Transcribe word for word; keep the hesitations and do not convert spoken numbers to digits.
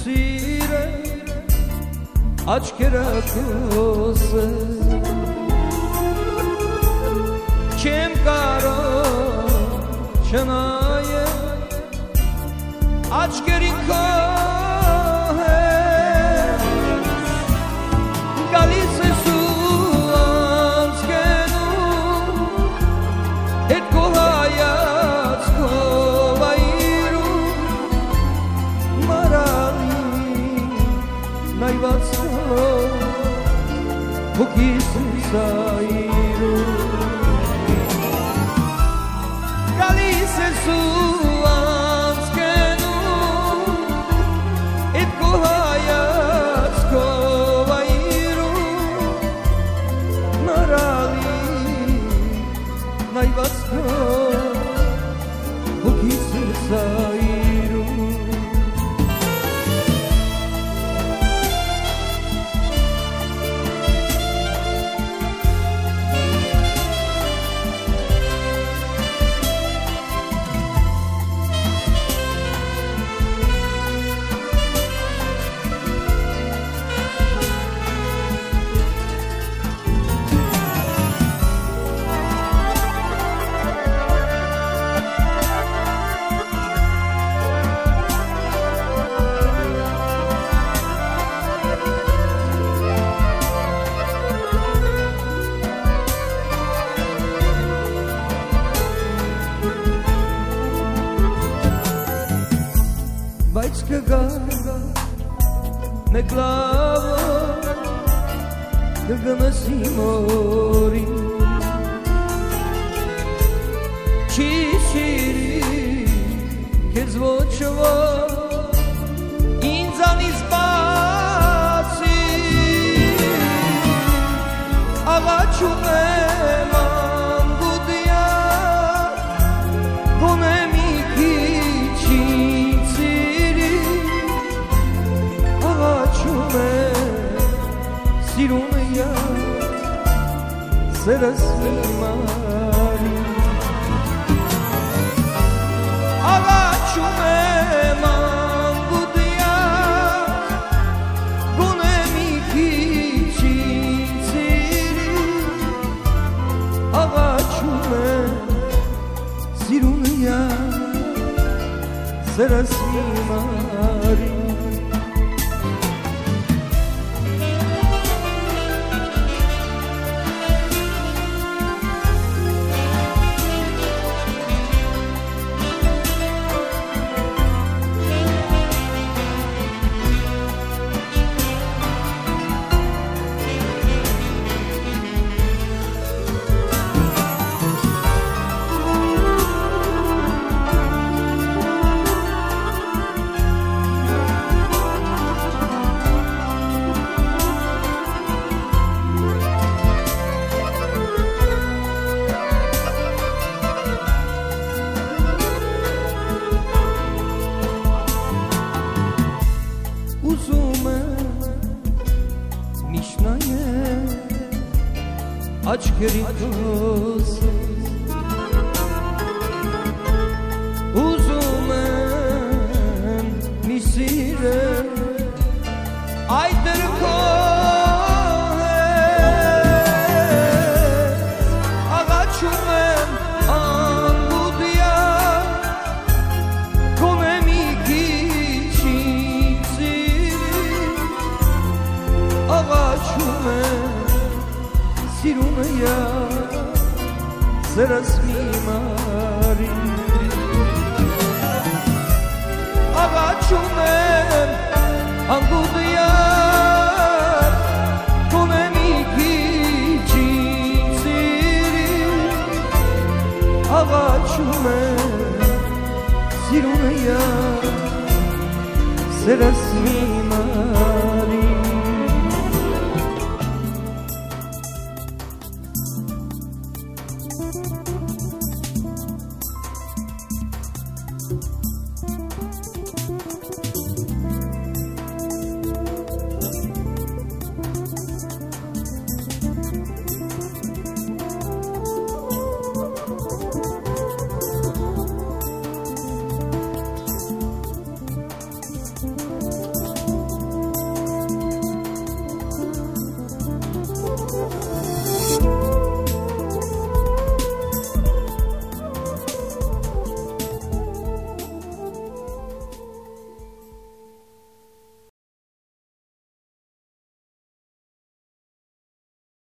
sire աչքերակոսը չեմ կարող չնայել աչքերին քո հետ գալիս ես ու անցկենում հետ քո հայացքով այրում մարալի նայված հոգիս սայրում գալիս ես ու անցկենում իդ քո հայացքով այրում մարալի նայված հոգիս սայրում բայց կգա մեկ լավ կգնաս իմ օրին չի սիրի քեզ ոչ ոք ինձանից բացի աղաչում եմ անգուդյա գոնե մի քիչ սիրուն я սերս մարի աղաչում եմ անգուդյա գոնե մի քիչ ինձ սիրի աղաչում եմ սիրուն я սերս մարի ուզում եմ միշտ նայել աչքերի քոզ ուզում եմ միշտ սիրել այդ դրքո աղաչում եմ անգուդյա գոնե մի քիչ աղաչում եմ սիրուն я սերս մարի աղաչում եմ անգուդյա գոնե մի քիչ սիրի աղաչում եմ սիրուն я սերս մարի